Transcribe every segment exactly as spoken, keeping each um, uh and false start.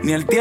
Ni el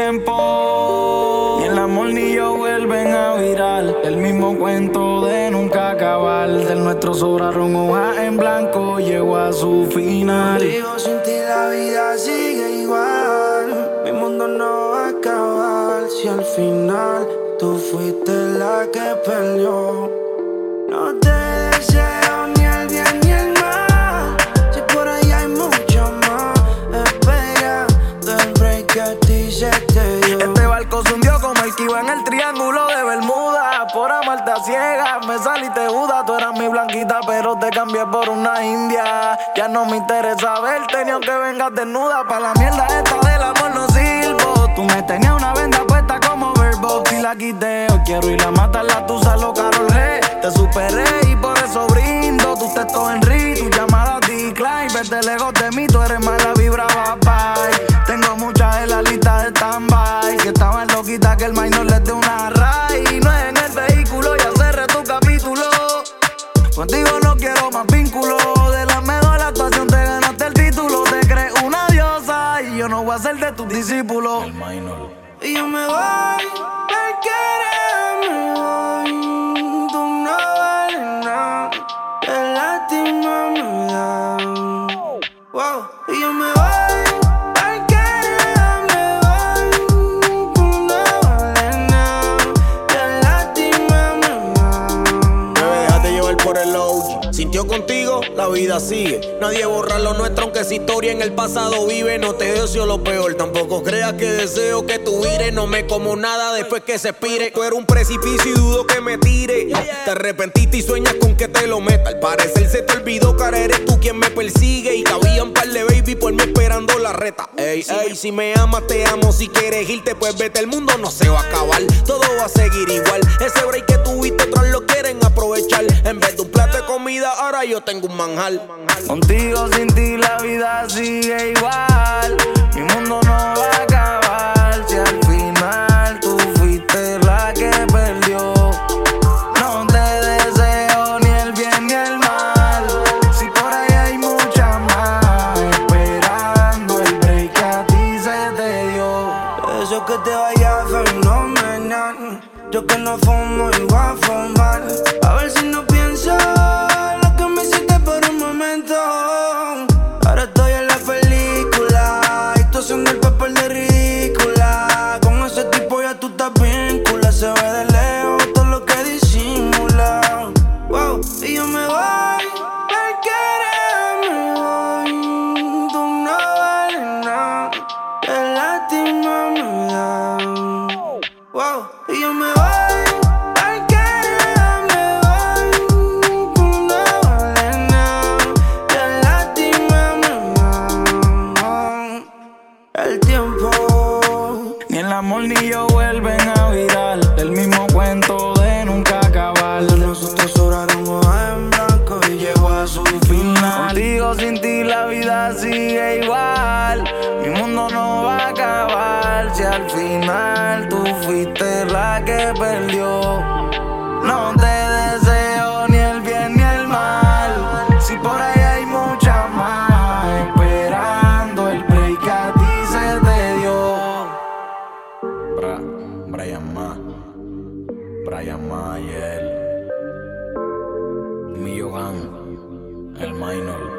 tiempo, ni el amor ni yo vuelven a virar. El mismo cuento de nunca acabar. Del nuestro sobraron hojas en blanco, llegó a su final. Contigo sin ti la vida sigue igual. Mi mundo no va a acabar. Si al final tú fuiste la que perdió. No te deseo ni el bien ni el mal. Si por ahí hay mucho más. Espera del break que a ti se te dio. Este barco se hundió como el que iba en el triángulo de Bermuda. Por amarte a ciegas me saliste juda. Tú eras mi blanquita pero te cambié por una india. Ya no me interesa verte ni aunque vengas desnuda. Pa' la mierda esta del amor no sirvo. Tú me tenías una venda puesta como Verbox y la quité. Hoy quiero ir a matarla, tú salo Karol G. Te superé y por eso brindo. Tus textos en ri, tus llamadas decline. Verte lejos de mí, tú eres mala vibra, bye. Tengo muchas en la lista de stand-by que estaban loquitas que el minor les dé una ray. No es en el vehículo, ya cerré tu capítulo. Contigo no quiero más vínculo. De la mejor actuación te ganaste el título. Te crees una diosa y yo no voy a ser de tus discípulos. El minor. Y yo me voy, me quieres, me voy. Tú no vales nada, qué lástima me da. Wow. Y yo me voy, me quieres, me voy. Tú no vales nada, qué lástima me da. Bebé, déjate llevar por el O G. Sintió contigo, la vida sigue. Nadie borra lo nuestro, aunque esa historia en el pasado vive. No te deseo lo peor, tampoco creas que deseo que tú vires. No me como nada después que se expire. Tú eres un precipicio y dudo que me tire. Te arrepentiste y sueñas con que te lo meta. Al parecer se te olvidó que ahora eres tú quien me persigue. Y cabía un par de baby por mí esperando la reta. Ey, ey, si me amas te amo. Si quieres irte pues vete, el mundo no se va a acabar. Todo va a seguir igual. Ese break que tuviste otros lo quieren aprovechar. En vez de un plato de comida ahora yo tengo un manjar. Contigo sin ti la vida sigue igual. Mi mundo no va a acabar. Si al final tú fuiste la que perdió. No te deseo ni el bien ni el mal. Si por ahí hay mucha más esperando el break que a ti se te dio. Eso que te vaya fenomenal. Yo que no fumo y voy a fumar. A ver si no pienso lo que me hiciste por un momento. Ahora estoy en la película y tú haciendo el papel de ridícula. Con ese tipo ya tú estás víncula. Se ve de lejos todo lo que disimula. Wow, y yo me voy, me quieres, me voy. Tú no vales nada, qué lástima me da. Wow, y yo me voy. El tiempo, ni el amor ni yo vuelven a virar. El mismo cuento de nunca acabar. nosotros sobraron hojas en blanco y llegó a su final. Contigo sin ti la vida sigue igual. Mi mundo no va a acabar. Si al final tú fuiste la que perdió. No te deseo ni el bien ni el mal. Si por ahí hay mucha más esperando el break que a ti se te dio. Bra, Brian Ma, Brian Ma y él. Millo Gang, el minor.